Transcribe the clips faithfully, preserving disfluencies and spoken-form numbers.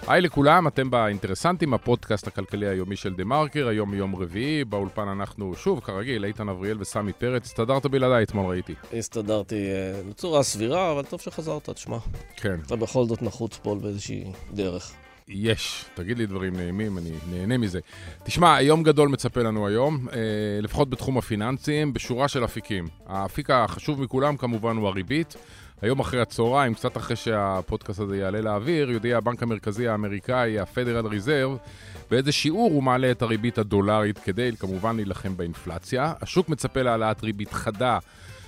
היי לכולם, אתם באינטרסנטים, הפודקאסט הכלכלי היומי של דה מרקר, היום יום רביעי, באולפן אנחנו שוב, כרגיל, איתן אבריאל וסמי פרץ. הסתדרת בלעדיי אתמול, ראיתי. הסתדרתי בצורה סבירה, אבל טוב שחזרת, תשמע. כן. אתה בכל זאת נחוץ פה באיזושהי דרך. יש, תגיד לי דברים נעימים, אני נהנה מזה. תשמע, יום גדול מצפה לנו היום, אה, לפחות בתחום הפיננסים, בשורה של אפיקים. האפיק החשוב מכולם כמובן הוא הריבית. היום אחרי הצהריים, קצת אחרי שהפודקאסט הזה יעלה לאוויר, יודיע הבנק המרכזי האמריקאי, ה-Federal Reserve, באיזה שיעור הוא מעלה את הריבית הדולרית כדי כמובן להילחם באינפלציה. השוק מצפה להעלאת ריבית חדה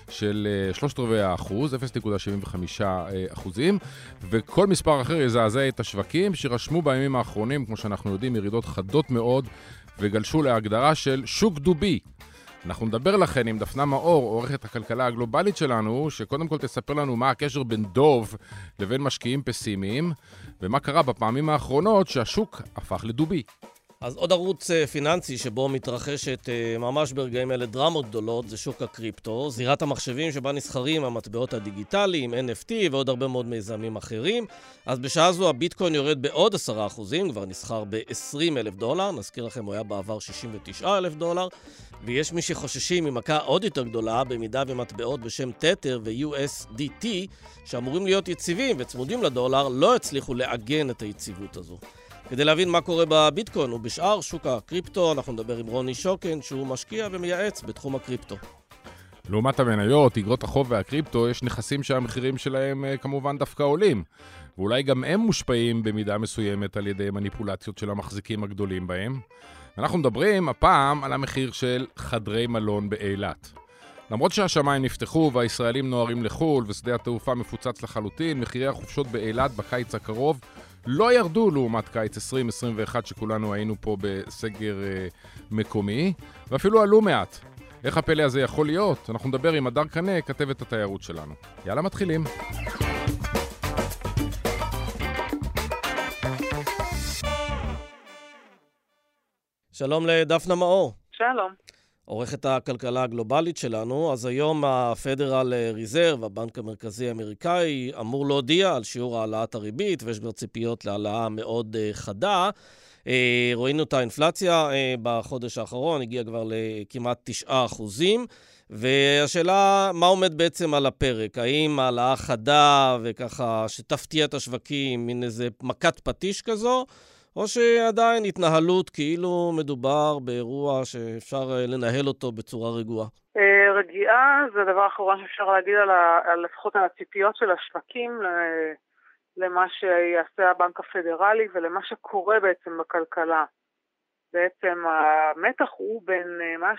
של שלושת רבעי האחוז, אפס נקודה שבעים וחמישה אחוזים, וכל מספר אחר יזעזע את השווקים שרשמו בימים האחרונים, כמו שאנחנו יודעים, ירידות חדות מאוד, וגלשו להגדרה של שוק דובי. אנחנו נדבר לכן עם דפנה מאור, עורכת הכלכלה הגלובלית שלנו, שקודם כל תספר לנו מה הקשר בין דוב לבין משקיעים פסימיים, ומה קרה בפעמים האחרונות שהשוק הפך לדובי. אז עוד ערוץ פיננסי שבו מתרחשת ממש ברגעים אלה דרמות גדולות, זה שוק הקריפטו, זירת המחשבים שבה נסחרים המטבעות הדיגיטליים, אן אף טי ועוד הרבה מאוד מיזמים אחרים. אז בשעה זו הביטקוין יורד בעוד עשרה אחוזים, כבר נסחר ב-עשרים אלף דולר, נזכיר לכם הוא היה בעבר שישים ותשעה אלף דולר, ויש מי שחוששים ממכה עוד יותר גדולה במידה ומטבעות בשם תתר ו-יו אס די טי שאמורים להיות יציבים וצמודים לדולר לא הצליחו לעגן את היציבות הזו. כדי להבין מה קורה בביטקוין ובשאר שוק הקריפטו, אנחנו נדבר עם רוני שוקן, שהוא משקיע ומייעץ בתחום הקריפטו. לעומת המניות, אגרות החוב והקריפטו, יש נכסים שהמחירים שלהם כמובן דווקא עולים. ואולי גם הם מושפעים במידה מסוימת על ידי מניפולציות של המחזיקים הגדולים בהם. אנחנו מדברים הפעם על המחיר של חדרי מלון באילת. למרות שהשמיים נפתחו והישראלים נוערים לחול ושדה התעופה מפוצץ לחלוטין, מחירי החופשות באילת בקיץ הקרוב לא ירדו לעומת קיץ עשרים עשרים ואחת שכולנו היינו פה בסגר אה, מקומי, ואפילו עלו מעט. איך הפלא הזה יכול להיות? אנחנו נדבר עם הדר קנה, כתבת התיירות שלנו. יאללה, מתחילים. שלום לדפנה מאור. שלום. עורכת הכלכלה הגלובלית שלנו. אז היום הפדרל ריזרב, הבנק המרכזי האמריקאי, אמור להודיע על שיעור העלאת הריבית, ויש כבר ציפיות להעלאה מאוד חדה. רואים את האינפלציה בחודש האחרון, הגיע כבר לכמעט תשעה אחוזים, והשאלה מה עומד בעצם על הפרק? האם העלאה חדה וככה שתפתיע את השווקים, מין איזה מכת פטיש כזו, או שעדיין התנהלות כאילו מדובר באירוע שאפשר לנהל אותו בצורה רגועה? רגיעה זה הדבר האחרון שאפשר להגיד על, ה, על לפחות על הציפיות של השווקים למה שיעשה הבנק הפדרלי ולמה שקורה בעצם בכלכלה. בעצם המתח הוא בין מה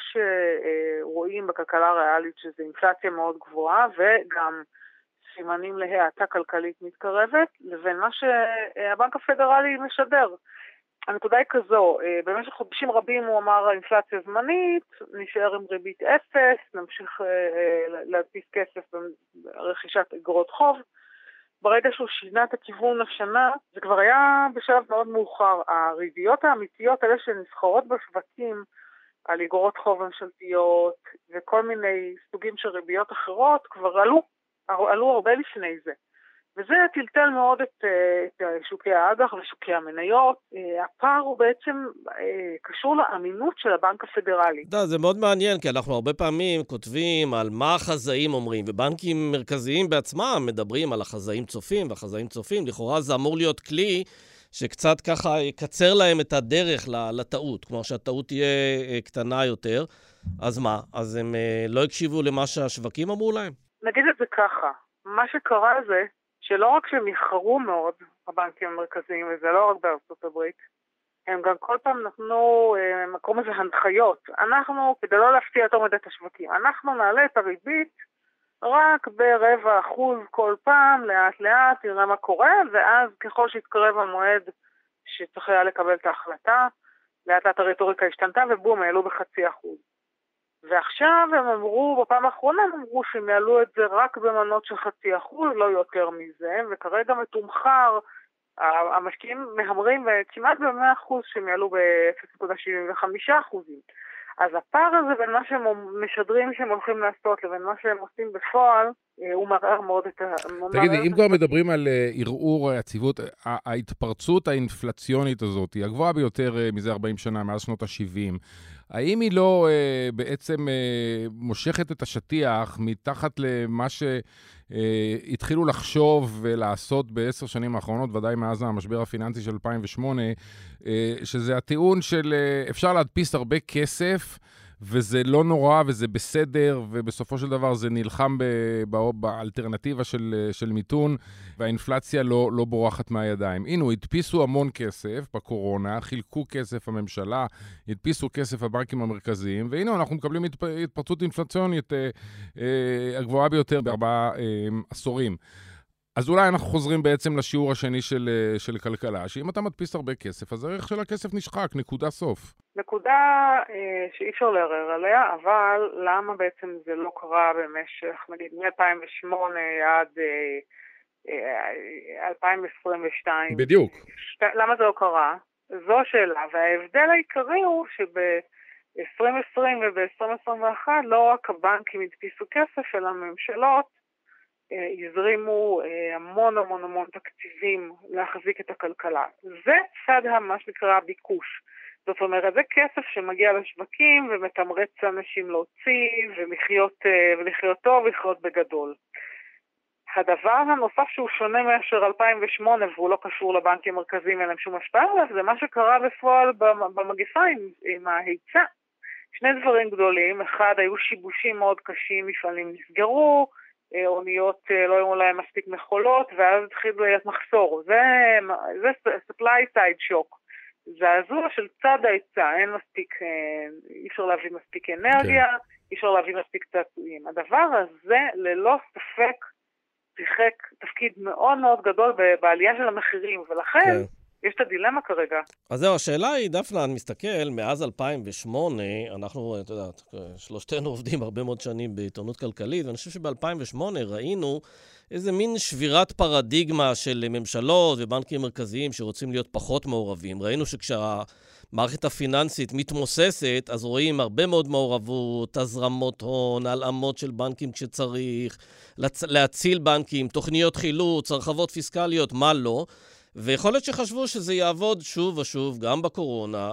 שרואים בכלכלה הריאלית, שזה אינפלציה מאוד גבוהה וגם סימנים להאטה כלכלית מתקרבת, לבין מה שהבנק הפדרלי משדר. הנקודה היא כזו, במשך חודשים רבים הוא אמר האינפלציה זמנית, נשאר עם ריבית אפס, נמשיך להדפיס כסף ברכישת אגרות חוב. ברגע שהוא שינה את הכיוון השנה, זה כבר היה בשלב מאוד מאוחר. הריביות האמיתיות האלה שנסחרות בשווקים על אגרות חוב ממשלתיות וכל מיני סוגים של ריביות אחרות כבר עלו. עלו הרבה לפני זה. וזה טלטל מאוד את, את שוקי האג"ח ושוקי המניות. הפער הוא בעצם קשור לאמינות של הבנק הפדרלי. דה, זה מאוד מעניין, כי אנחנו הרבה פעמים כותבים על מה החזאים אומרים, ובנקים מרכזיים בעצמם מדברים על החזאים צופים והחזאים צופים. לכאורה זה אמור להיות כלי שקצת ככה יקצר להם את הדרך לטעות, כלומר שהטעות תהיה קטנה יותר. אז מה? אז הם לא הקשיבו למה שהשווקים אמרו להם? נגיד את זה ככה, מה שקרה זה שלא רק שהם יחרו מאוד, הבנקים המרכזיים, וזה לא רק בארצות הברית, הם גם כל פעם נתנו אה, מקום הזה הנחיות. אנחנו, כדי לא להפתיע יותר מדי את השווקים, אנחנו נעלה את הריבית רק ברבע אחוז כל פעם, לאט לאט, נראה מה קורה, ואז ככל שהתקרב המועד שצריך היה לקבל את ההחלטה, לאט לאט הרטוריקה השתנתה, ובום, העלו בחצי אחוז. ועכשיו הם אמרו, בפעם האחרונה הם אמרו שהם יעלו את זה רק במנות של חצי אחוז, לא יותר מזה, וכרגע מתומחר, המשקיעים מהמרים כמעט ב-מאה אחוז שהם יעלו ב-אפס נקודה שבעים וחמישה אחוזים. אז הפער הזה בין מה שהם משדרים שהם הולכים לעשות לבין מה שהם עושים בפועל, הוא מערער מאוד את ה... תגידי, אם כבר מדברים על ערעור היציבות, ההתפרצות האינפלציונית הזאת היא הגבוהה ביותר מזה ארבעים שנה, מאז שנות ה-שבעים. האם היא לא בעצם מושכת את השטיח מתחת למה שהתחילו לחשוב ולעשות בעשר שנים האחרונות, ודאי מאז המשבר הפיננסי של אלפיים ושמונה, שזה הטיעון של אפשר להדפיס הרבה כסף, וזה לא נורא וזה בסדר, ובסופו של דבר זה נלחם באלטרנטיבה של, של מיתון, והאינפלציה לא, לא בורחת מהידיים. הנה, הדפיסו המון כסף בקורונה, חילקו כסף הממשלה, הדפיסו כסף הבנקים המרכזיים, והנה אנחנו מקבלים התפרצות אינפלציונית אה, אה, הגבוהה ביותר בארבעה אה, עשורים. אז אולי אנחנו חוזרים בעצם לשיעור השני של, של כלכלה, שאם אתה מדפיס הרבה כסף, אז הערך של הכסף נשחק, נקודה סוף. נקודה אה, שאי אפשר לערער עליה, אבל למה בעצם זה לא קרה במשך, נגיד, מ-אלפיים ושמונה עד אה, אה, אלפיים עשרים ושתיים? בדיוק. שת, למה זה לא קרה? זו השאלה, וההבדל העיקרי הוא שב-עשרים עשרים וב-עשרים עשרים ואחת לא רק הבנקים הדפיסו כסף, אלא הממשלות, הזרימו המון המון המון תקציבים להחזיק את הכלכלה. זה צד מה שנקרא הביקוש. זאת אומרת, זה כסף שמגיע לשווקים ומתמרץ אנשים להוציא ולחיות, ולחיות טוב ולחיות בגדול. הדבר הנוסף שהוא שונה מאשר אלפיים ושמונה, והוא לא קשור לבנקים המרכזיים, אין להם שום השפעה עליו, זה מה שקרה בפועל במגפה עם, עם ההיצע. שני דברים גדולים, אחד, היו שיבושים מאוד קשים, מפעלים נסגרו, אוניות לא היו להם מספיק מכולות, ואז התחילו להיות מחסור. זה, זה supply side shock. זעזוע של צד ההיצע, אין מספיק, אי אפשר להביא מספיק אנרגיה, okay. אי אפשר להביא מספיק צעצועים. הדבר הזה ללא ספק שיחק תפקיד מאוד מאוד גדול בעלייה של המחירים, ולכן okay. יש את הדילמה כרגע. אז זהו, השאלה היא, דפנה, אני מסתכל, מאז אלפיים ושמונה, אנחנו, אתה יודעת, שלושתנו עובדים הרבה מאוד שנים בעיתונות כלכלית, ואני חושב שב-אלפיים ושמונה ראינו איזה מין שבירת פרדיגמה של ממשלות ובנקים מרכזיים שרוצים להיות פחות מעורבים. ראינו שכשהמערכת הפיננסית מתמוססת, אז רואים הרבה מאוד מעורבות, הזרמות הון, הלאמות של בנקים כשצריך, להציל בנקים, תוכניות חילוץ, הרחבות פיסקליות, מה לא. ויכול להיות שחשבו שזה יעבוד שוב ושוב, גם בקורונה,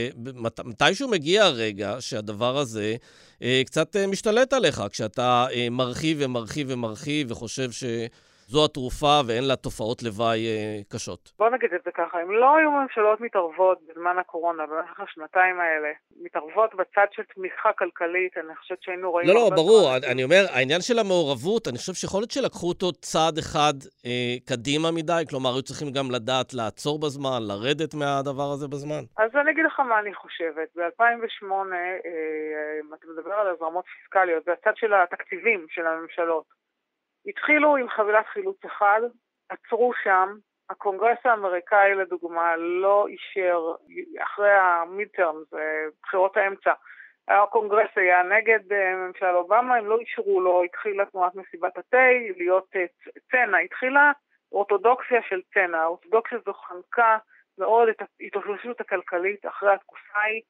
ומתישהו מגיע הרגע שהדבר הזה אה, קצת אה, משתלט עליך, כשאתה אה, מרחיב ומרחיב ומרחיב וחושב שזו התרופה ואין לה תופעות לוואי אה, קשות. בוא נגיד את זה ככה, אם לא היו ממשלות מתערבות בזמן הקורונה, במשך השנתיים האלה, מתערבות בצד של תמיכה כלכלית, אני חושבת שהיינו רואים... לא, לא, ברור, אני, אני אומר, העניין של המעורבות, אני חושב שיכול להיות שלקחו אותו צעד אחד אה, קדימה מדי, כלומר, היו צריכים גם לדעת לעצור בזמן, לרדת מהדבר הזה בזמן. אז אני אגיד לך מה אני חושבת. ב-אלפיים ושמונה, אה, אתה מדבר על הזרמות פיסקליות, זה הצד של התקציבים של הממשלות. התחילו עם חבילת חילוץ אחד, עצרו שם, הקונגרס האמריקאי לדוגמה לא אישר, אחרי המידטרמס, בחירות האמצע, הקונגרס היה נגד ממשל אובמה, הם לא אישרו לו, התחילה תנועת מסיבת התה, להיות צנע, התחילה אורתודוקסיה של צנע, האורתודוקסיה זו חנקה מאוד את ההתאוששות הכלכלית אחרי התקופה היא,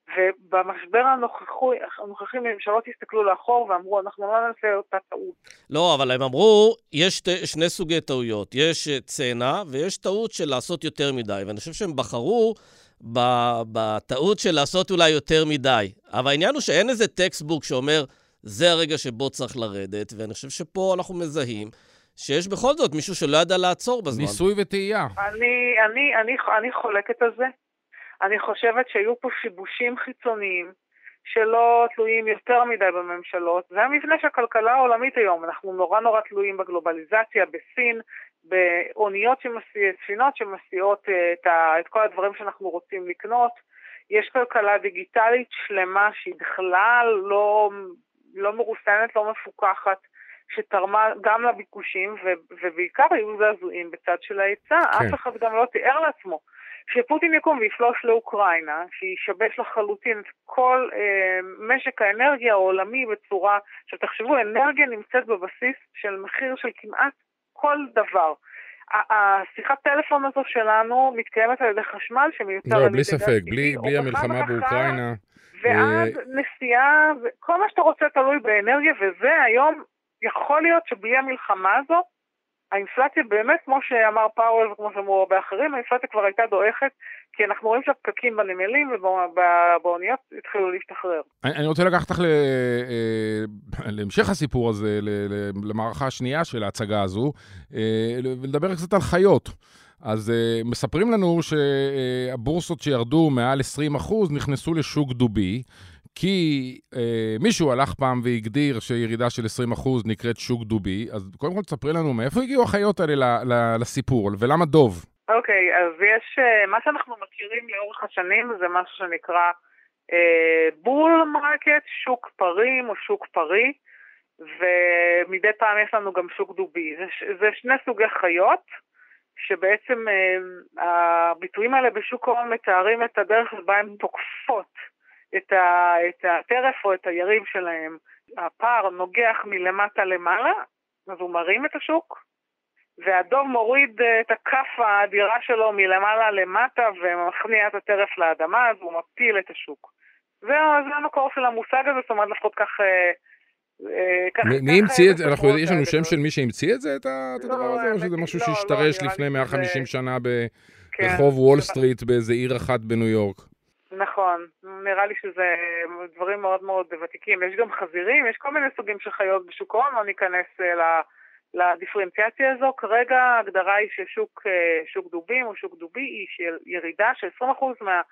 ובמשבר הנוכחי ממשלות הסתכלו לאחור ואמרו, אנחנו לא נעשה אותה טעות. לא, אבל הם אמרו, יש שני סוגי טעויות. יש צנע ויש טעות של לעשות יותר מדי, ואני חושב שהם בחרו בטעות של לעשות אולי יותר מדי. אבל העניין הוא שאין איזה טקסטבוק שאומר, זה הרגע שבו צריך לרדת, ואני חושב שפה אנחנו מזהים שיש בכל זאת מישהו שלא ידע לעצור בזמן. ניסוי וטעייה. אני, אני, אני, אני חולקת על זה. אני חושבת שהיו פה שיבושים חיצוניים שלא תלויים יותר מדי בממשלות. זה המבנה של הכלכלה העולמית היום. אנחנו נורא נורא תלויים בגלובליזציה, בסין, באוניות שמסיעות, ספינות שמסיעות את, ה, את כל הדברים שאנחנו רוצים לקנות. יש כלכלה דיגיטלית שלמה שהיא בכלל לא, לא מרוסנת, לא מפוקחת, שתרמה גם לביקושים, ו, ובעיקר היו זעזועים בצד של ההיצע. כן. אף אחד גם לא תיאר לעצמו. שפוטין יקום ויפלוש לאוקראינה, שישבש לחלוטין את כל אה, משק האנרגיה העולמי בצורה, שתחשבו, אנרגיה נמצאת בבסיס של מחיר של כמעט כל דבר. השיחת טלפון הזו שלנו מתקיימת על ידי חשמל שמיוצר... לא, בלי ספק, בלי, בלי המלחמה באוקראינה. ואז נסיעה, כל מה שאתה רוצה תלוי באנרגיה, וזה היום יכול להיות שבלי המלחמה הזו, האינפלציה באמת, כמו שאמר פאוול וכמו שאמרו הרבה אחרים, האינפלציה כבר הייתה דועכת, כי אנחנו רואים שהפקקים בנמלים ובאוניות התחילו להשתחרר. אני, אני רוצה לקחת לך ל, להמשך הסיפור הזה, למערכה השנייה של ההצגה הזו, ולדבר קצת על חיות. אז מספרים לנו שהבורסות שירדו מעל עשרים אחוז נכנסו לשוק דובי, כי אה, מישהו הלך פעם והגדיר שירידה של עשרים אחוז נקראת שוק דובי, אז קודם כל תספרי לנו מאיפה הגיעו החיות האלה ל, ל, לסיפור, ולמה דוב? אוקיי, אז יש, מה שאנחנו מכירים לאורך השנים, זה משהו שנקרא אה, בול מרקט, שוק פרים או שוק פרי, ומדי פעם יש לנו גם שוק דובי. זה, זה שני סוגי חיות, שבעצם אה, הביטויים האלה בשוק ההון מתארים את הדרך שבה הן תוקפות. את, ה, את הטרף או את היריב שלהם. הפער נוגח מלמטה למעלה, אז הוא מרים את השוק, והדוב מוריד את הכף האדירה שלו מלמעלה למטה, ומכניע את הטרף לאדמה, אז הוא מפיל את השוק. זהו, זה המקור של המושג הזה, זאת אומרת לפחות כך... מי המציא את זה? יש לנו שם של מי שהמציא את זה, את הדבר הזה? או שזה משהו שהשתרש לפני מאה וחמישים שנה ברחוב וול סטריט באיזה עיר אחת בניו יורק? נכון, נראה לי שזה דברים מאוד מאוד ותיקים. יש גם חזירים, יש כל מיני סוגים של חיות בשוק ההון, לא ניכנס לדיפרנציאציה הזו. כרגע ההגדרה היא ששוק שוק דובים או שוק דובי היא של ירידה של עשרים אחוז מה,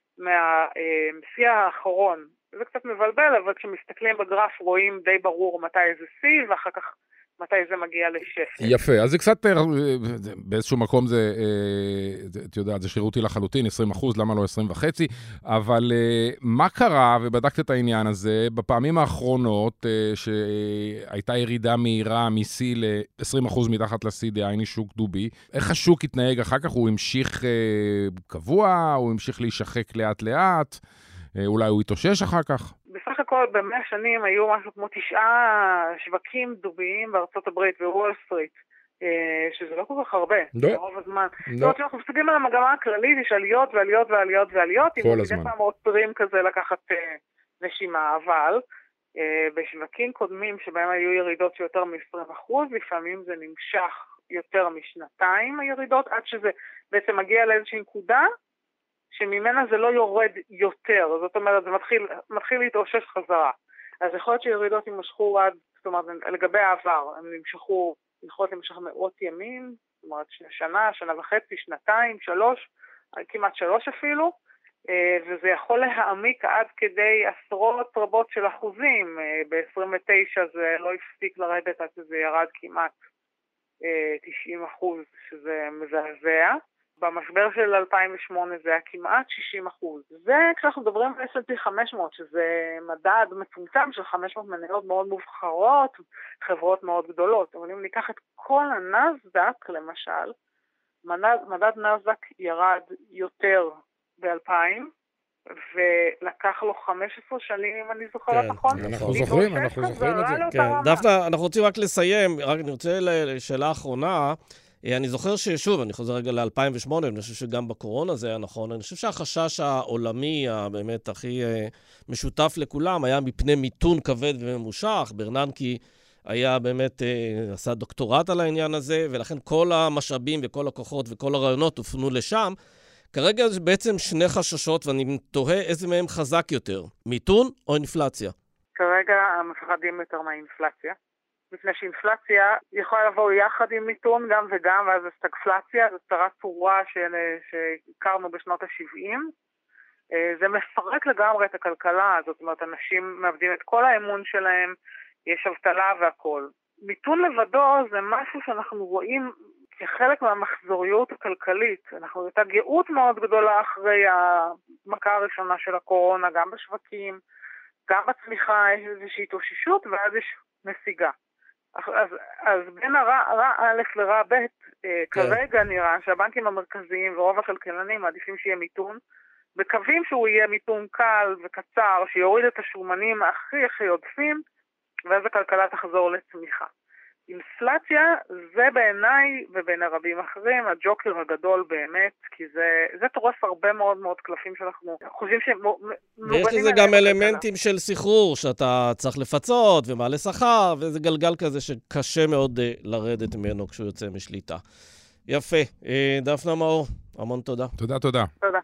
מהשיא האחרון. זה קצת מבלבל, אבל כשמסתכלים בגרף רואים די ברור מתי זה שיא, ואחר כך מתי זה מגיע לשפל. יפה, אז זה קצת, באיזשהו מקום זה, את יודעת, זה שירותי לחלוטין, עשרים אחוז, למה לא עשרים וחצי, אבל מה קרה, ובדקת את העניין הזה, בפעמים האחרונות, שהייתה ירידה מהירה מ-C ל-עשרים אחוז מתחת ל-C, דהיינו שוק דובי, איך השוק התנהג אחר כך? הוא המשיך קבוע, הוא המשיך להישחק לאט לאט, אולי הוא יתאושש אחר כך? בסך הכל במאה שנים היו משהו כמו תשעה שווקים דוביים בארצות הברית ווול סטריט, שזה לא כל כך הרבה, ברוב הזמן. זאת אומרת שאנחנו מסתכלים על המגמה הכללית, יש עליות ועליות ועליות ועליות, כל הזמן. מדי פעם עוצרים כזה לקחת נשימה, אבל בשווקים קודמים שבהם היו ירידות של יותר מ-עשרים אחוז, לפעמים זה נמשך יותר משנתיים הירידות, עד שזה בעצם מגיע לאיזושהי נקודה, שממנה זה לא יורד יותר, זאת אומרת, זה מתחיל, מתחיל להתאושש חזרה. אז יכול להיות שירידות יימשכו עד, זאת אומרת, לגבי העבר, הם נמשכו, יכולות למשך מאות ימים, זאת אומרת, שנה, שנה וחצי, שנתיים, שלוש, כמעט שלוש אפילו, וזה יכול להעמיק עד כדי עשרות רבות של אחוזים. ב-עשרים ותשע זה לא הפסיק לרדת עד שזה ירד כמעט תשעים אחוז, שזה מזעזע. במשבר של אלפיים ושמונה זה היה כמעט שישים אחוז. זה כשאנחנו מדברים על אס אנד פי חמש מאות, שזה מדד מצומצם של חמש מאות מניות מאוד מובחרות, חברות מאוד גדולות. אבל אם ניקח את כל הנאסד"ק, למשל, מדד, מדד נאסד"ק ירד יותר ב-אלפיים, ולקח לו חמש עשרה שנים, אם אני זוכרת נכון. אנחנו זוכרים, אנחנו זוכרים את זה. דווקא, אנחנו רוצים רק לסיים, רק אני רוצה לשאלה האחרונה, אני זוכר ששוב, אני חוזר רגע ל-אלפיים ושמונה, אני חושב שגם בקורונה זה היה נכון, אני חושב שהחשש העולמי הבאמת הכי משותף לכולם היה מפני מיתון כבד וממושך. ברננקי היה באמת, עשה דוקטורט על העניין הזה, ולכן כל המשאבים וכל הכוחות וכל הרעיונות הופנו לשם. כרגע זה בעצם שני חששות, ואני תוהה איזה מהם חזק יותר, מיתון או אינפלציה? כרגע מפחדים יותר מהאינפלציה. לפני שאינפלציה יכולה לבוא יחד עם מיתון גם וגם, ואז סטגפלציה, זו צרה צורה שהכרנו בשנות ה-שבעים. זה מפרק לגמרי את הכלכלה, זאת אומרת, אנשים מאבדים את כל האמון שלהם, יש אבטלה והכל. מיתון לבדו זה משהו שאנחנו רואים כחלק מהמחזוריות הכלכלית. אנחנו הייתה גאות מאוד גדולה אחרי המכה הראשונה של הקורונה, גם בשווקים, גם בצמיחה יש איזושהי התאוששות, ואז יש נסיגה. אז, אז בין הרע, רע א' לרע ב', אה, כרגע נראה שהבנקים המרכזיים ורוב הכלכלנים מעדיפים שיהיה מיתון, מקווים שהוא יהיה מיתון קל וקצר, שיוריד את השומנים הכי הכי עודפים, ואז הכלכלה תחזור לצמיחה. אינפלציה זה בעיניי ובין רבים אחרים הג'וקר הגדול באמת, כי זה, זה טורף הרבה מאוד מאוד קלפים שאנחנו חושבים שהם מובנים. ויש לזה גם אלמנטים של סחרור, שאתה צריך לפצות ומעלה שכר, וזה גלגל כזה שקשה מאוד לרדת ממנו כשהוא יוצא משליטה. יפה. דפנה מאור, המון תודה. תודה, תודה. תודה.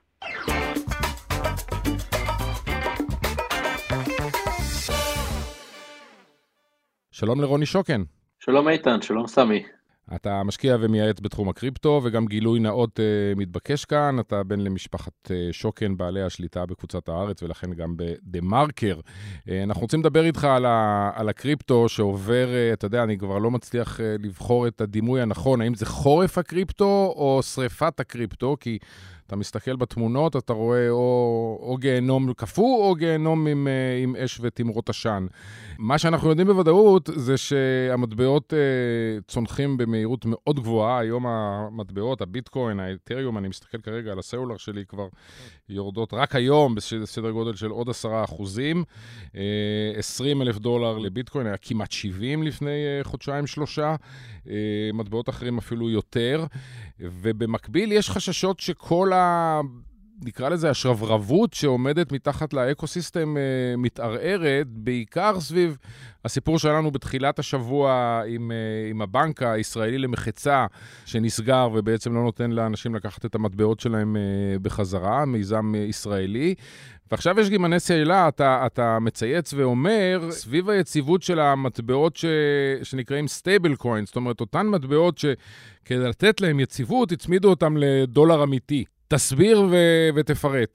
שלום לרוני שוקן. שלום איתן, שלום סמי. אתה משקיע ומייעץ בתחום הקריפטו, וגם גילוי נאות uh, מתבקש כאן. אתה בן למשפחת uh, שוקן, בעלי השליטה בקבוצת הארץ, ולכן גם בדה מרקר. Uh, אנחנו רוצים לדבר איתך על, ה, על הקריפטו שעובר, uh, אתה יודע, אני כבר לא מצליח uh, לבחור את הדימוי הנכון, האם זה חורף הקריפטו או שריפת הקריפטו, כי אתה מסתכל בתמונות, אתה רואה או, או גיהנום קפוא, או גיהנום עם, עם אש ותמרות עשן. מה שאנחנו יודעים בוודאות זה שהמטבעות uh, צונחים במהירות מאוד גבוהה. היום המטבעות, הביטקוין, האתריום, אני מסתכל כרגע על הסלולר שלי, כבר יורדות רק היום בסדר גודל של עוד עשרה אחוזים. Uh, עשרים אלף דולר לביטקוין, היה כמעט שבעים לפני uh, חודשיים שלושה. Uh, מטבעות אחרים אפילו יותר. ובמקביל יש חששות שכל ה... נקרא לזה השרברבות שעומדת מתחת לאקוסיסטם אה, מתערערת, בעיקר סביב הסיפור שלנו בתחילת השבוע עם, אה, עם הבנק הישראלי למחצה שנסגר ובעצם לא נותן לאנשים לקחת את המטבעות שלהם אה, בחזרה, מיזם אה, ישראלי. ועכשיו יש גימני סעילה, אתה, אתה מצייץ ואומר, סביב היציבות של המטבעות ש, שנקראים סטייבל קוין, זאת אומרת, אותן מטבעות שכדי לתת להם יציבות, הצמידו אותם לדולר אמיתי. תסביר ו- ותפרט.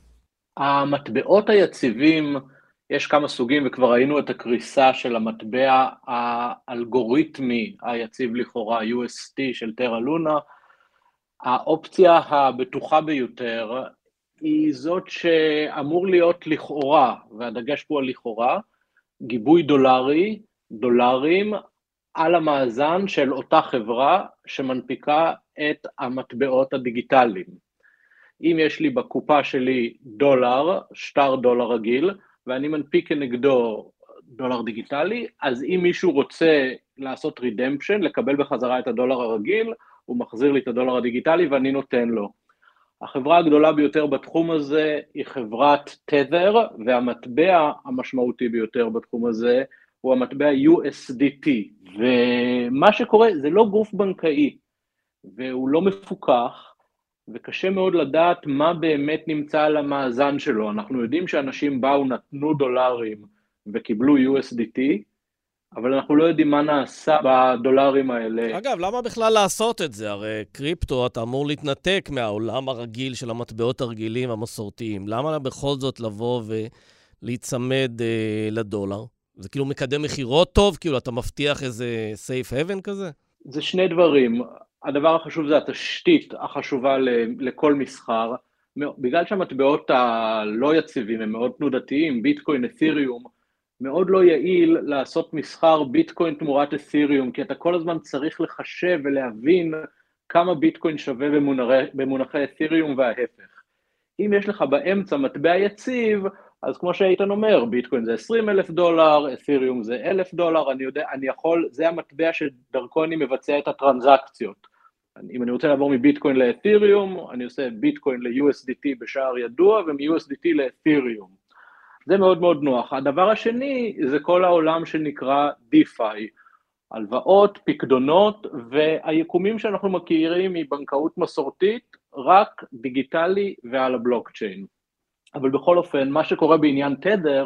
המטבעות היציבים, יש כמה סוגים, וכבר ראינו את הקריסה של המטבע האלגוריתמי היציב לכאורה, יו אס טי של טרה לונה. האופציה הבטוחה ביותר היא זאת שאמור להיות לכאורה, והדגש פה על לכאורה, גיבוי דולרי, דולרים, על המאזן של אותה חברה שמנפיקה את המטבעות הדיגיטליים. אם יש לי בקופה שלי דולר, שטר דולר רגיל, ואני מנפיק כנגדו דולר דיגיטלי, אז אם מישהו רוצה לעשות רידמפשן, לקבל בחזרה את הדולר הרגיל, הוא מחזיר לי את הדולר הדיגיטלי ואני נותן לו. החברה הגדולה ביותר בתחום הזה היא חברת תת'ר, והמטבע המשמעותי ביותר בתחום הזה הוא המטבע יו אס די טי. ומה שקורה זה לא גוף בנקאי, והוא לא מפוקח, וקשה מאוד לדעת מה באמת נמצא על המאזן שלו. אנחנו יודעים שאנשים באו, נתנו דולרים וקיבלו יו אס די טי, אבל אנחנו לא יודעים מה נעשה בדולרים האלה. אגב, למה בכלל לעשות את זה? הרי קריפטו, אתה אמור להתנתק מהעולם הרגיל של המטבעות הרגילים המסורתיים. למה בכל זאת לבוא ולהצמד אה, לדולר? זה כאילו מקדם מחירות טוב? כאילו אתה מבטיח איזה safe haven כזה? זה שני דברים. הדבר החשוב זה התשתית החשובה לכל מסחר. בגלל שהמטבעות הלא יציבים הם מאוד תנודתיים, ביטקוין, את'ריום, מאוד לא יעיל לעשות מסחר ביטקוין תמורת את'ריום, כי אתה כל הזמן צריך לחשב ולהבין כמה ביטקוין שווה במונחי את'ריום וההפך. אם יש לך באמצע מטבע יציב, אז כמו שאיתן אומר, ביטקוין זה עשרים אלף דולר, את'ריום זה אלף דולר, אני יודע, אני יכול, זה המטבע שדרכו אני מבצע את הטרנזקציות. אם אני רוצה לעבור מביטקוין לאת'ריום, אני עושה ביטקוין ל-יו אס די טי בשער ידוע, ומ-יו אס די טי לאת'ריום. זה מאוד מאוד נוח. הדבר השני זה כל העולם שנקרא דיפיי, הלוואות, פקדונות, והיקומים שאנחנו מכירים מבנקאות מסורתית, רק דיגיטלי ועל הבלוקצ'יין. אבל בכל אופן, מה שקורה בעניין תת'ר,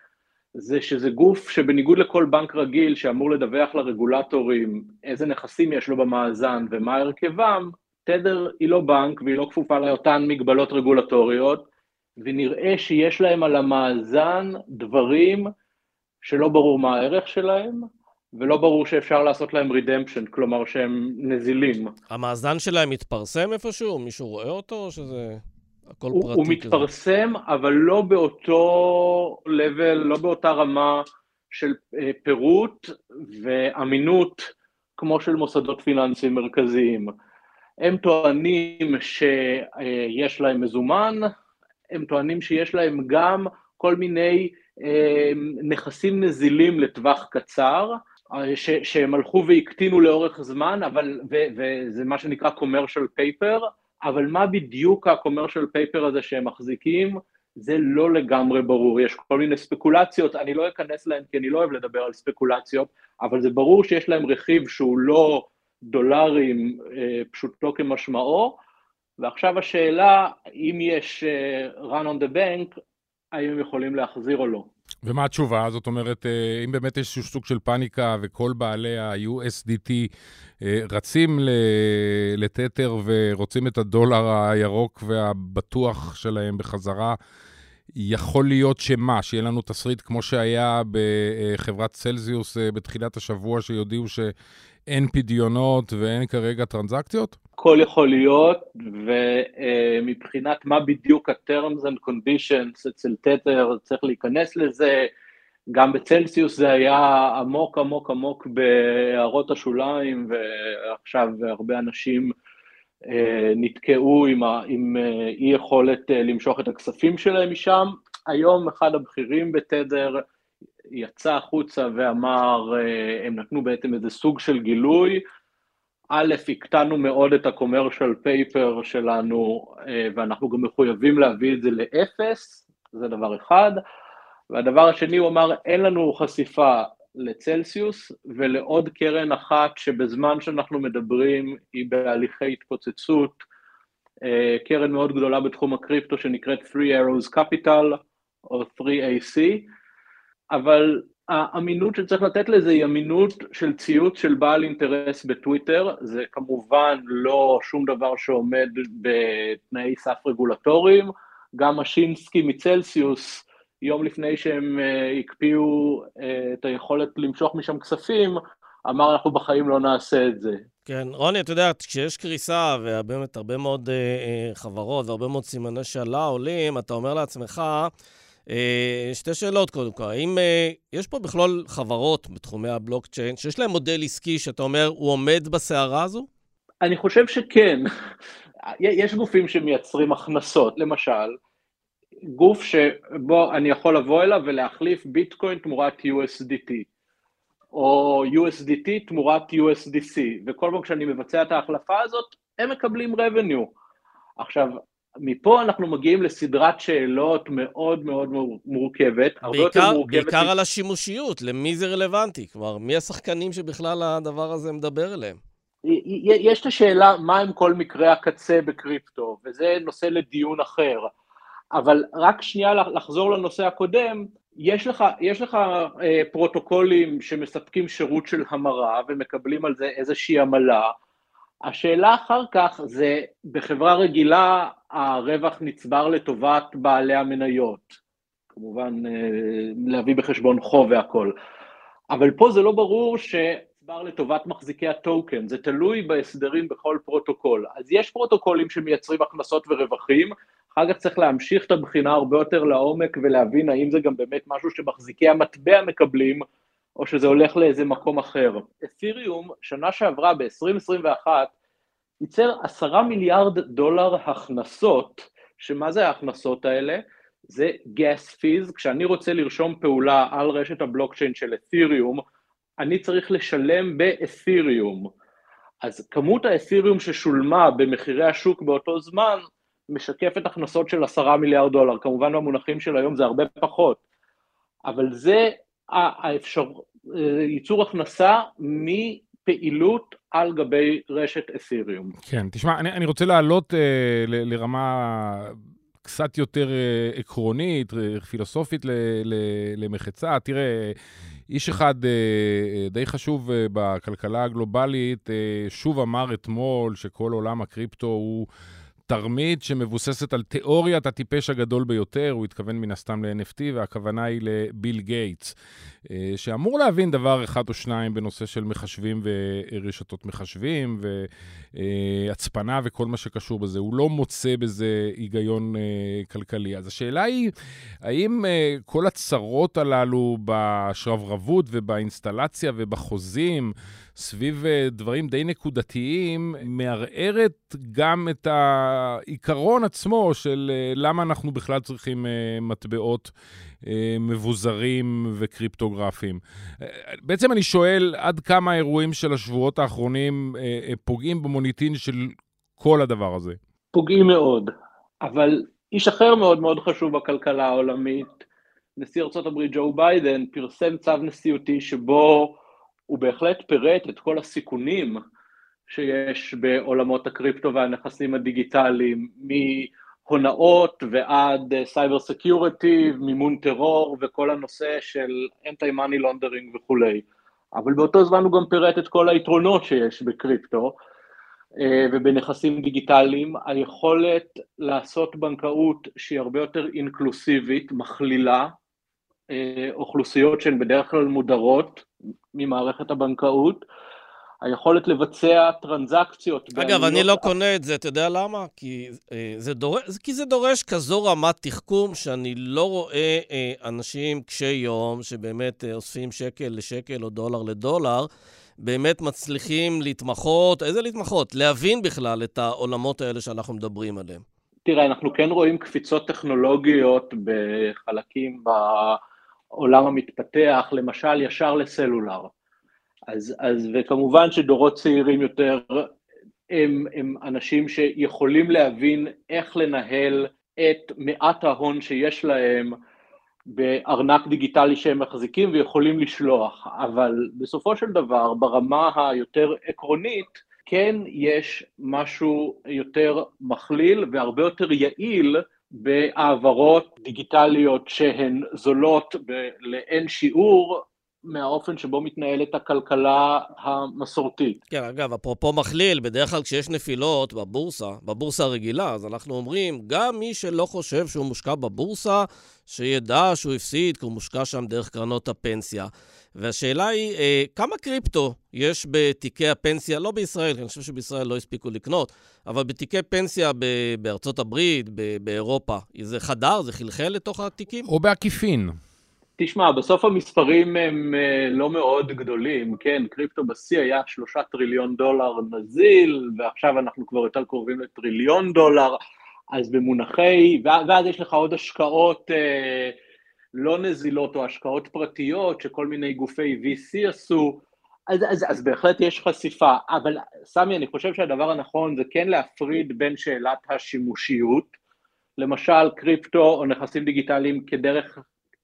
זה שזה גוף שבניגוד לכל בנק רגיל שאמור לדווח לרגולטורים איזה נכסים יש לו במאזן ומה הרכבם, תת'ר היא לא בנק והיא לא כפופה לאותן מגבלות רגולטוריות, ונראה שיש להם על המאזן דברים שלא ברור מה הערך שלהם, ולא ברור שאפשר לעשות להם רידמפשן, כלומר שהם נזילים. המאזן שלהם מתפרסם איפשהו? מישהו רואה אותו או שזה הכל הוא, פרטי הוא כזה? מתפרסם, אבל לא באותו level, לא באותה רמה של פירוט ואמינות כמו של מוסדות פיננסיים מרכזיים. הם טוענים שיש להם מזומן, הם טוענים שיש להם גם כל מיני נכסים נזילים לטווח קצר, ש, שהם הלכו והקטינו לאורך זמן, אבל, ו, וזה מה שנקרא commercial paper, אבל מה בדיוק ה-commercial paper הזה שהם מחזיקים, זה לא לגמרי ברור, יש כל מיני ספקולציות, אני לא אכנס להן כי אני לא אוהב לדבר על ספקולציות, אבל זה ברור שיש להם רכיב שהוא לא דולרים, פשוטו כמשמעו, ועכשיו השאלה, אם יש run on the bank, האם הם יכולים להחזיר או לא. ומה התשובה? זאת אומרת, אם באמת יש סוג של פאניקה וכל בעלי ה-יו אס די טי רצים לטטר ורוצים את הדולר הירוק והבטוח שלהם בחזרה, יכול להיות שמה? שיהיה לנו תסריט כמו שהיה בחברת צלזיוס בתחילת השבוע, שיודיעו שאין פדיונות ואין כרגע טרנזקציות? הכל יכול להיות, ומבחינת מה בדיוק ה-terms and conditions אצל טטר, צריך להיכנס לזה, גם בצלסיוס זה היה עמוק עמוק עמוק בהערות השוליים, ועכשיו הרבה אנשים נתקעו עם, עם אי יכולת למשוך את הכספים שלהם משם. היום אחד הבכירים בטדר יצא החוצה ואמר, הם נתנו בעצם איזה סוג של גילוי, א', הקטנו מאוד את ה-commercial paper שלנו, ואנחנו גם מחויבים להביא את זה לאפס, זה דבר אחד, והדבר השני הוא אמר, אין לנו חשיפה לצלסיוס, ולעוד קרן אחת שבזמן שאנחנו מדברים היא בהליכי התפוצצות, קרן מאוד גדולה בתחום הקריפטו שנקראת Three Arrows Capital, או three A C, אבל האמינות שצריך לתת לזה היא אמינות של ציוץ של בעל אינטרס בטוויטר, זה כמובן לא שום דבר שעומד בתנאי סף רגולטוריים, גם השינסקי מצלסיוס, יום לפני שהם הקפיאו את היכולת למשוך משם כספים, אמר אנחנו בחיים לא נעשה את זה. כן, רוני, אתה יודע, כשיש קריסה ובאמת הרבה מאוד אה, חברות והרבה מאוד סימני שאלה עולים, אתה אומר לעצמך, אה, שתי שאלות קודם כל, האם אה, יש פה בכלל חברות בתחומי הבלוקצ'יין, שיש להם מודל עסקי שאתה אומר, הוא עומד בסערה הזו? אני חושב שכן. יש גופים שמייצרים הכנסות, למשל, גוף שבו אני יכול לבוא אליו ולהחליף ביטקוין תמורת יו אס די טי, או יו אס די טי תמורת יו אס די סי, וכל פעם כשאני מבצע את ההחלפה הזאת, הם מקבלים revenue. עכשיו, מפה אנחנו מגיעים לסדרת שאלות מאוד מאוד מורכבת, הרבה יותר מורכבת. בעיקר על השימושיות, למי זה רלוונטי? כלומר, מי השחקנים שבכלל הדבר הזה מדבר אליהם? יש את השאלה, מה עם כל מקרה הקצה בקריפטו, וזה נושא לדיון אחר. אבל רק שנייה לחזור לנושא הקודם, יש לך, יש לך אה, פרוטוקולים שמספקים שירות של המרה ומקבלים על זה איזושהי עמלה. השאלה אחר כך זה, בחברה רגילה הרווח נצבר לטובת בעלי המניות. כמובן אה, להביא בחשבון חוב והכל. אבל פה זה לא ברור שנצבר לטובת מחזיקי הטוקן, זה תלוי בהסדרים בכל פרוטוקול. אז יש פרוטוקולים שמייצרים הכנסות ורווחים, אחר כך צריך להמשיך את הבחינה הרבה יותר לעומק ולהבין האם זה גם באמת משהו שמחזיקי המטבע מקבלים, או שזה הולך לאיזה מקום אחר. את'ריום, שנה שעברה ב-עשרים עשרים ואחת, ייצר עשרה מיליארד דולר הכנסות, שמה זה ההכנסות האלה? זה gas fees, כשאני רוצה לרשום פעולה על רשת הבלוקצ'יין של את'ריום, אני צריך לשלם באת'ריום. אז כמות האת'ריום ששולמה במחירי השוק באותו זמן, משקפת הכנסות של עשרה מיליארד דולר, כמובן במונחים של היום זה הרבה פחות, אבל זה האפשר, ייצור הכנסה מפעילות על גבי רשת את'ריום. כן, תשמע, אני, אני רוצה לעלות אה, ל, לרמה קצת יותר אה, עקרונית, פילוסופית ל, ל, למחצה. תראה, איש אחד אה, די חשוב אה, בכלכלה הגלובלית, אה, שוב אמר אתמול שכל עולם הקריפטו הוא תרמית שמבוססת על תיאוריית הטיפש הגדול ביותר, הוא התכוון מן הסתם ל-אן אף טי, והכוונה היא לביל גייטס, שאמור להבין דבר אחד או שניים בנושא של מחשבים ורשתות מחשבים, והצפנה וכל מה שקשור בזה. הוא לא מוצא בזה היגיון כלכלי. אז השאלה היא, האם כל הצרות הללו בשרברבות ובאינסטלציה ובחוזים, סביב דברים די נקודתיים, מערערת גם את העיקרון עצמו של למה אנחנו בכלל צריכים מטבעות מבוזרים וקריפטוגרפיים. בעצם אני שואל עד כמה האירועים של השבועות האחרונים פוגעים במוניטין של כל הדבר הזה. פוגעים מאוד, אבל איש אחר מאוד מאוד חשוב בכלכלה העולמית, נשיא ארצות הברית ג'ו ביידן, פרסם צו נשיאותי שבו הוא בהחלט פירט את כל הסיכונים שיש בעולמות הקריפטו והנכסים הדיגיטליים, מהונאות ועד סייבר סקיוריטי, מימון טרור וכל הנושא של אנטי מאני לונדרינג וכולי. אבל באותו זמן הוא גם פירט את כל היתרונות שיש בקריפטו ובנכסים דיגיטליים, היכולת לעשות בנקאות שהיא הרבה יותר אינקלוסיבית, מכלילה, אוכלוסיות שהן בדרך כלל מודרות ממערכת הבנקאות, היכולת לבצע טרנזקציות. אגב, אני לא קונה את זה, אתה יודע למה? כי זה דורש, כי זה דורש כזו רמת תחכום שאני לא רואה אנשים קשי יום שבאמת אוספים שקל לשקל או דולר לדולר, באמת מצליחים להתמחות, איזה להתמחות? להבין בכלל את העולמות האלה שאנחנו מדברים עליהם. תראה, אנחנו כן רואים קפיצות טכנולוגיות בחלקים בעולם המתפתח, למשל ישר לסלולר. אז, אז וכמובן שדורות צעירים יותר הם, הם אנשים שיכולים להבין איך לנהל את מעט ההון שיש להם בארנק דיגיטלי שהם מחזיקים ויכולים לשלוח, אבל בסופו של דבר ברמה היותר עקרונית כן יש משהו יותר מכליל והרבה יותר יעיל בהעברות דיגיטליות שהן זולות לאין שיעור מהאופן שבו מתנהלת הכלכלה המסורתית. כן, אגב, אפרופו מכליל, בדרך כלל כשיש נפילות בבורסה, בבורסה הרגילה, אז אנחנו אומרים, גם מי שלא חושב שהוא מושקע בבורסה, שידע שהוא הפסיד, כי הוא מושקע שם דרך קרנות הפנסיה. והשאלה היא, אה, כמה קריפטו יש בתיקי הפנסיה, לא בישראל, כי אני חושב שבישראל לא הספיקו לקנות, אבל בתיקי פנסיה ב- בארצות הברית, ב- באירופה, זה חדר, זה חלחל לתוך התיקים? או בעקיפין. תשמע, בסוף המספרים הם לא מאוד גדולים, כן, קריפטו בשיא היה שלושה טריליון דולר נזיל, ועכשיו אנחנו כבר יותר קרובים לטריליון דולר, אז במונחי, ואז יש לך עוד השקעות אה, לא נזילות או השקעות פרטיות, שכל מיני גופי וי סי עשו, אז, אז, אז בהחלט יש חשיפה, אבל סמי, אני חושב שהדבר הנכון זה כן להפריד בין שאלת השימושיות, למשל קריפטו או נכסים דיגיטליים כדרך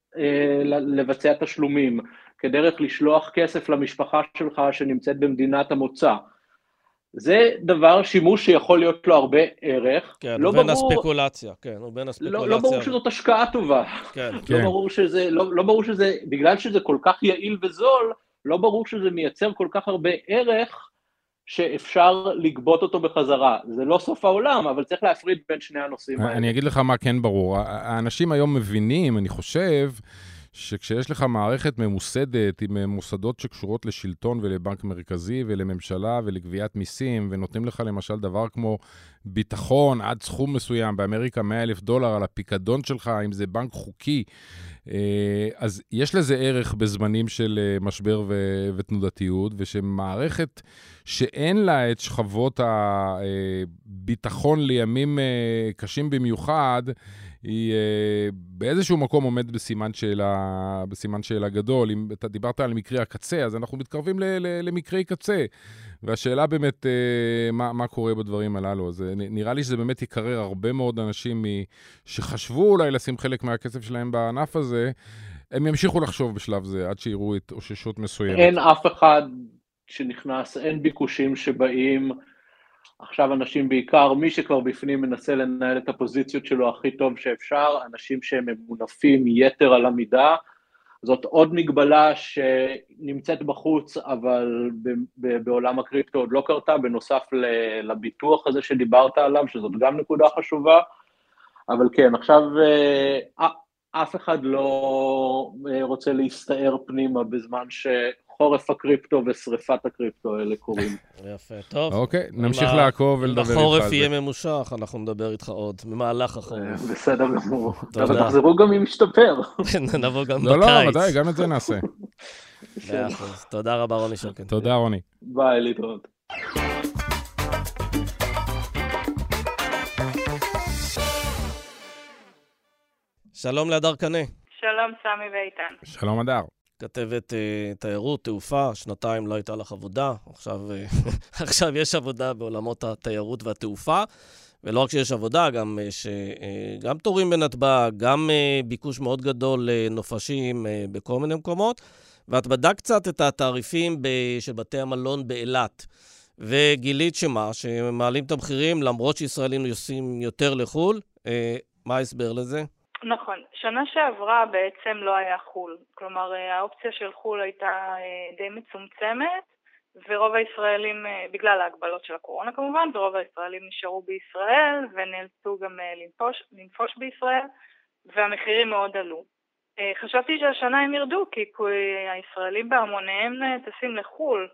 לבצע תשלומים, כדרך לשלוח כסף למשפחה שלך שנמצאת במדינת המוצא. זה דבר, שימוש שיכול להיות לו הרבה ערך. כן, לא ובין ברור, הספקולציה, כן, ובין הספקולציה. לא, לא ברור שזאת השקעה טובה. כן. לא כן. ברור שזה, לא, לא ברור שזה, בגלל שזה כל כך יעיל וזול, לא ברור שזה מייצר כל כך הרבה ערך, שאפשר לגבות אותו בחזרה. זה לא סוף העולם, אבל צריך להפריד בין שני הנושאים האלה. אני אגיד לך מה כן ברור. האנשים היום מבינים, אני חושב, שכשיש לך מערכת ממוסדת עם מוסדות שקשורות לשלטון ולבנק מרכזי ולממשלה ולגביית מיסים, ונותנים לך למשל דבר כמו ביטחון עד סכום מסוים, באמריקה מאה אלף דולר על הפיקדון שלך, אם זה בנק חוקי, אז יש לזה ערך בזמנים של משבר ו- ותנודתיות, ושמערכת שאין לה את שכבות הביטחון לימים קשים במיוחד, היא באיזשהו מקום עומד בסימן שאלה, בסימן שאלה גדול. אם אתה דיברת על מקרי הקצה, אז אנחנו מתקרבים ל- ל- למקרי קצה. והשאלה באמת, מה, מה קורה בדברים הללו. אז נראה לי שזה באמת יקרר הרבה מאוד אנשים שחשבו אולי לשים חלק מהכסף שלהם בענף הזה, הם ימשיכו לחשוב בשלב זה, עד שיראו את אוששות מסוימת. אין אף אחד שנכנס, אין ביקושים שבאים, עכשיו אנשים בעיקר, מי שכבר בפנים מנסה לנהל את הפוזיציות שלו הכי טוב שאפשר, אנשים שהם ממונפים יתר על המידה, זאת עוד מגבלה שנמצאת בחוץ, אבל בעולם הקריפטו עוד לא קרתה, בנוסף לביטוח הזה שדיברת עליו, שזאת גם נקודה חשובה, אבל כן, עכשיו אף אחד לא רוצה להסתער פנימה בזמן שחורף הקריפטו ושריפת הקריפטו האלה קורים. יפה, טוב. אוקיי, נמשיך לעקוב ולדבר איתך על זה. אם החורף יהיה ממושך, אנחנו נדבר איתך עוד, במהלך החורף. בסדר גמור. אבל תחזרו גם אם משתפר. נבוא גם בקיץ. לא, לא, ודאי, גם את זה נעשה. תודה רבה, רוני שרקן. תודה, רוני. ביי, להתראות. שלום להדר קנה. שלום. שלום סמי ואיתן. שלום אדר. כתבת uh, תיירות, תעופה, שנתיים לא הייתה לך עבודה, עכשיו, uh, עכשיו יש עבודה בעולמות התיירות והתעופה, ולא רק שיש עבודה, גם יש uh, גם תורים בנתב"ג, גם uh, ביקוש מאוד גדול לנופשים uh, בכל מיני מקומות, ואת בדקת קצת את התעריפים ב- של בתי המלון באילת, וגילית שמה, שמעלים את המחירים, למרות שישראלים יוצאים יותר לחול, uh, מה ההסבר לזה? נכון, שנה שעברה בעצם לא היה חול, כלומר האופציה של חול הייתה די מצומצמת, ורוב הישראלים, בגלל ההגבלות של הקורונה כמובן, ורוב הישראלים נשארו בישראל ונאלצו גם לנפוש, לנפוש בישראל, והמחירים מאוד עלו. חשבתי שהשנה הם ירדו, כי הישראלים בהמוניהם טסים לחול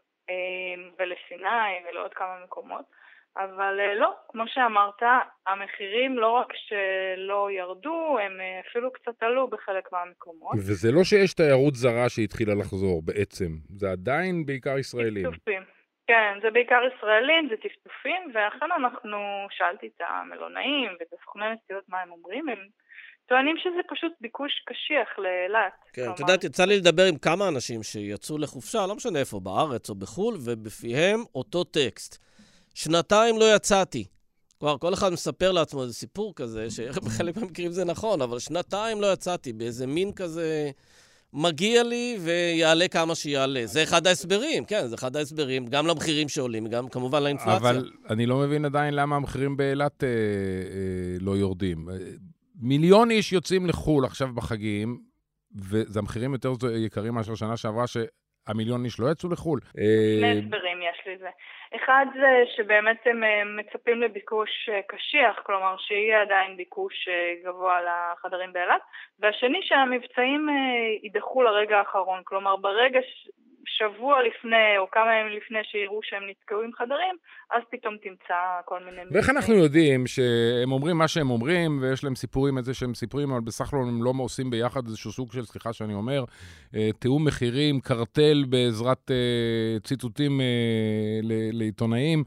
ולסיני ולעוד כמה מקומות, אבל לא, כמו שאמרת, המחירים לא רק שלא ירדו, הם אפילו קצת עלו בחלק מהמקומות. וזה לא שיש תיירות זרה שהתחילה לחזור בעצם, זה עדיין בעיקר ישראלים. טפטופים. כן, זה בעיקר ישראלים, זה טפטופים, ואכן אנחנו, שאלתי את המלונאים ואת הסוכני נסיעות מה הם אומרים, הם טוענים שזה פשוט ביקוש קשיח לאילת. כן, את יודעת, יצא לי לדבר עם כמה אנשים שיצאו לחופשה, לא משנה איפה, בארץ או בחול, ובפיהם אותו טקסט. שנתיים לא יצאתי. כבר כל אחד מספר לעצמו איזה סיפור כזה, שבחלק מהמקרים זה נכון, אבל שנתיים לא יצאתי, באיזה מין כזה מגיע לי ויעלה כמה שיעלה. זה אחד ההסברים, כן, זה אחד ההסברים, גם למחירים שעולים, גם כמובן לאינפלציה. אבל אני לא מבין עדיין למה המחירים באילת אה, אה, לא יורדים. מיליון איש יוצאים לחול עכשיו בחגים, וזה המחירים יותר יקרים מאשר שנה שעברה, שהמיליון איש לא יצאו לחול. שני הסברים יש לזה. אחד זה שבאמת הם מצפים לביקוש קשיח, כלומר שיהיה עדיין ביקוש גבוה לחדרים באילת, והשני שהמבצעים יידחו לרגע האחרון, כלומר ברגע שבוע לפני או כמה ימים לפני שיראו שהם נתקעו עם חדרים, אז פתאום תמצא כל מיני... ואיך אנחנו יודעים שהם אומרים מה שהם אומרים, ויש להם סיפורים את זה שהם סיפורים, אבל בסך הכל הם לא עושים ביחד איזשהו סוג של, סליחה שאני אומר, תיאום מחירים, קרטל בעזרת ציטוטים לעיתונאים,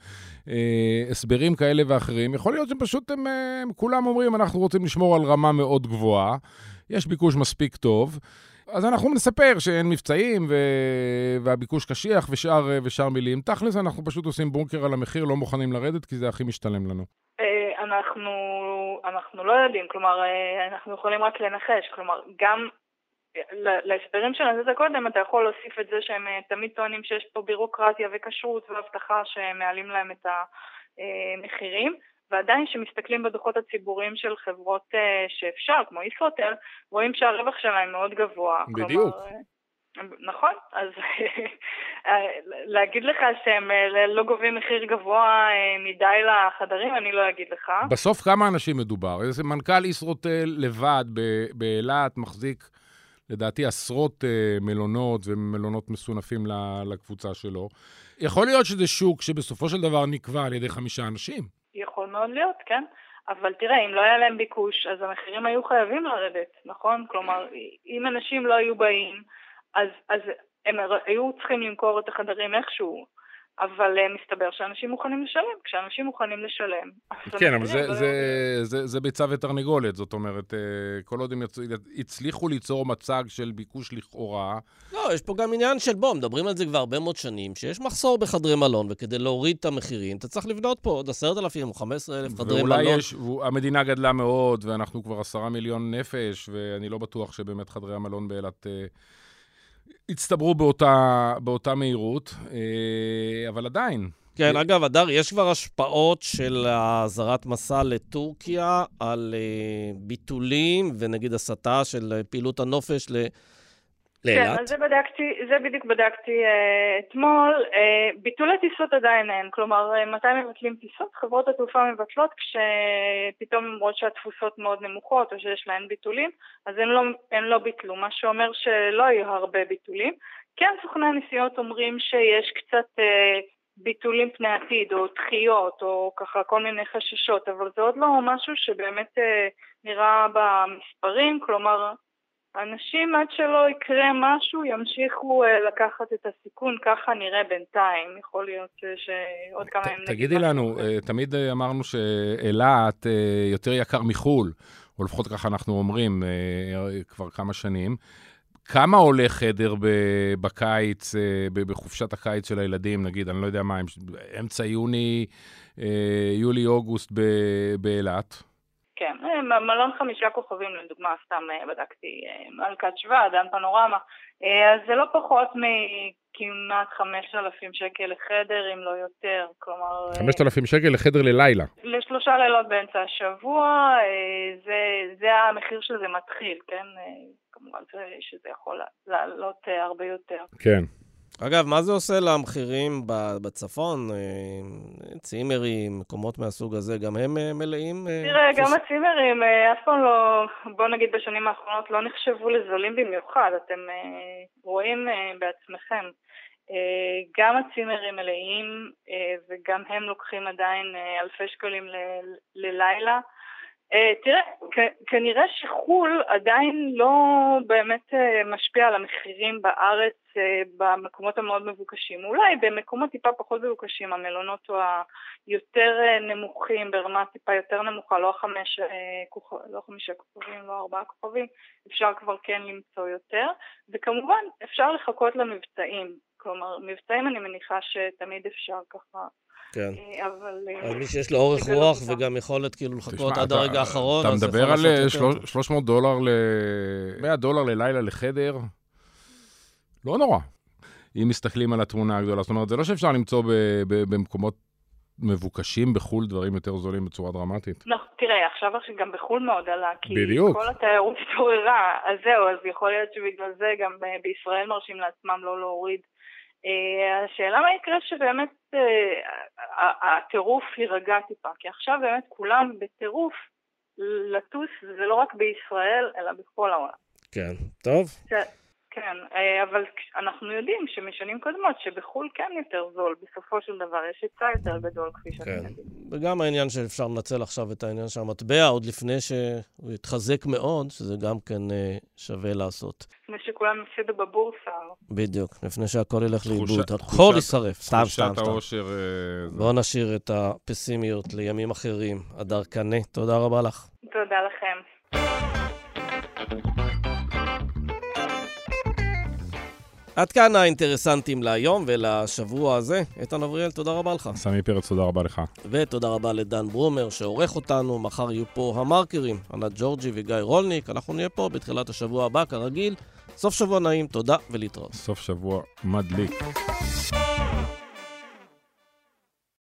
הסברים כאלה ואחרים. יכול להיות שפשוט הם, הם כולם אומרים, אנחנו רוצים לשמור על רמה מאוד גבוהה, יש ביקוש מספיק טוב, אז אנחנו נספר שאין מבצעים והביקוש קשיח ושאר, ושאר מילים. תכלס אנחנו פשוט עושים בונקר על המחיר, לא מוכנים לרדת כי זה הכי משתלם לנו. אנחנו, אנחנו לא יודעים, כלומר אנחנו יכולים רק לנחש, כלומר גם להסברים שנתת קודם אתה יכול להוסיף את זה שהם תמיד טוענים שיש פה בירוקרטיה וכשרות והבטחה שהם מעלים להם את המחירים, ועדיין שמסתכלים בדוחות הציבוריים של חברות שאפשר, כמו ישרוטל, רואים שהרווח שלהם מאוד גבוה. בדיוק. כלומר, נכון, אז להגיד לך שהם לא גובים מחיר גבוה מדי לחדרים, אני לא אגיד לך. בסוף כמה אנשים מדובר? איזה מנכ"ל ישרוטל לבד באילת מחזיק, לדעתי, עשרות מלונות ומלונות מסונפים לקבוצה שלו. יכול להיות שזה שוק שבסופו של דבר נקבע על ידי חמישה אנשים. יכול מאוד להיות, כן? אבל תראה, אם לא היה להם ביקוש, אז המחירים היו חייבים לרדת, נכון? כלומר, אם אנשים לא היו באים, אז, אז הם היו צריכים למכור את החדרים איכשהו, אבל מסתבר שאנשים מוכנים לשלם. כשאנשים מוכנים לשלם... כן, אבל זה, זה, זה, זה ביצה ותרנגולת, זאת אומרת, כל עוד הם הצליחו ליצור מצג של ביקוש לכאורה... לא, יש פה גם עניין של בוא, מדברים על זה כבר הרבה מאוד שנים, שיש מחסור בחדרי מלון, וכדי להוריד את המחירים, אתה צריך לבנות פה עוד עשרת אלפים או חמישה עשר אלף חדרי מלון. ואולי יש, המדינה גדלה מאוד, ואנחנו כבר עשרה מיליון נפש, ואני לא בטוח שבאמת חדרי המלון באילת... הצטברו באותה, באותה מהירות, אבל עדיין. כן, אגב, אדר, יש כבר השפעות של הזרת מסע לטורקיה על ביטולים ונגיד הסתה של פעילות הנופש ל... לאילת? כן, אז זה בדקתי, זה בדיוק בדקתי אה, אתמול. אה, ביטולי טיסות עדיין אין, כלומר, אה, מתי מבטלים טיסות? חברות התעופה מבטלות כשפתאום אומרות שהתפוסות מאוד נמוכות או שיש להן ביטולים, אז הן לא, הן לא ביטלו, מה שאומר שלא יהיו הרבה ביטולים. כן, סוכני הנסיעות אומרים שיש קצת אה, ביטולים פני עתיד או דחיות או ככה כל מיני חששות, אבל זה עוד לא משהו שבאמת אה, נראה במספרים, כלומר... אנשים עד שלא יקרה משהו ימשיכו לקחת את הסיכון, ככה נראה בינתיים, יכול להיות שעוד כמה ימים... תגידי לנו, תמיד אמרנו שאילת יותר יקר מחול, או לפחות ככה אנחנו אומרים כבר כמה שנים. כמה עולה חדר בקיץ, בחופשת הקיץ של הילדים, נגיד, אני לא יודע מה, אמצע יוני, יולי, אוגוסט באילת? כן, מלון חמישה כוכבים, לדוגמה, סתם בדקתי, מלכת שבא, דן פנורמה, אז זה לא פחות מכמעט חמשת אלפים שקל לחדר, אם לא יותר, כלומר... חמשת אלפים שקל לחדר ללילה. לשלושה לילות באמצע השבוע, זה, זה המחיר שזה מתחיל, כן? כמובן שזה יכול לעלות הרבה יותר. כן. אגב, מה זה עושה למחירים בצפון? צימרים, מקומות מהסוג הזה, גם הם מלאים? תראה, גם הצימרים, אף פעם לא, בוא נגיד בשנים האחרונות, לא נחשבו לזולים במיוחד. אתם רואים בעצמכם. גם הצימרים מלאים, וגם הם לוקחים עדיין אלפי שקלים ללילה. תראה, כנראה שחול עדיין לא באמת משפיע על המחירים בארץ במקומות המאוד מבוקשים. אולי במקומות טיפה פחות מבוקשים, המלונות או היותר נמוכים, ברמה טיפה יותר נמוכה, לא חמש, לא חמישה כוכבים, לא ארבעה כוכבים, אפשר כבר כן למצוא יותר. וכמובן אפשר לחכות למבצעים. כלומר, מבצעים אני מניחה שתמיד אפשר ככה. כן. אבל... אז מי שיש לו אורך רוח וגם יכולת כאילו לחכות עד הרגע האחרון, אתה מדבר על שלוש מאות דולר, מאה דולר ללילה לחדר? לא נורא. אם מסתכלים על התמונה הגדולה. זאת אומרת, זה לא שאפשר למצוא במקומות מבוקשים בחול דברים יותר זולים בצורה דרמטית. לא, תראה, עכשיו גם בחול מאוד עלה, כי בדיוק. כל התיירות התעוררה, אז זהו, אז יכול להיות שבגלל זה גם בישראל מרשים לעצמם לא להוריד. השאלה מה יקרה שבאמת הטירוף יירגע טיפה, כי עכשיו באמת כולם בטירוף לטוס, זה לא רק בישראל, אלא בכל העולם. כן, טוב. כן, אבל אנחנו יודעים שמשנים קודמות שבחול כן יותר זול, בסופו של דבר יש היצע יותר גדול כפי שאתם יודעים. וגם העניין שאפשר לנצל עכשיו את העניין של המטבע, עוד לפני שהוא יתחזק מאוד, שזה גם כן שווה לעשות. לפני שכולם יפסידו בבורסה. בדיוק, לפני שהכל ילך לאיבוד, הכל יישרף, סתם, סתם, סתם. בואו נשאיר את הפסימיות לימים אחרים. הדר קנה, תודה רבה לך. תודה לכם. עד כאן האינטרסנטים להיום ולשבוע הזה. איתן אבריאל, תודה רבה לך. סמי פרץ, תודה רבה לך. ותודה רבה לדן ברומר שעורך אותנו. מחר יהיו פה המרקרים, ענת ג'ורג'י וגיא רולניק. אנחנו נהיה פה בתחילת השבוע הבא, כרגיל. סוף שבוע נעים, תודה ולהתראות. סוף שבוע מדליק.